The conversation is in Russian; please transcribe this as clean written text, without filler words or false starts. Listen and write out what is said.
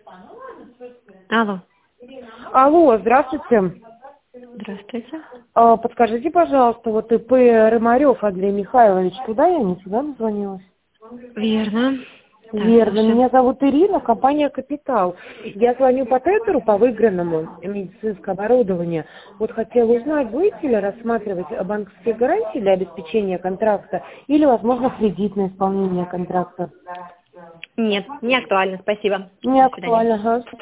Алло. Алло, здравствуйте. Здравствуйте. Подскажите, пожалуйста, вот ИП Рымарев Андрей Михайлович, туда я не сюда назвонилась? Верно. Да, Верно. слушаю. Меня зовут Ирина, компания «Капитал». Я звоню по тендеру по выигранному медицинское оборудование. Вот хотела узнать, будете ли рассматривать банковские гарантии для обеспечения контракта или, возможно, кредит на исполнение контракта? Нет, не актуально, спасибо. Не До свидания. актуально, ага.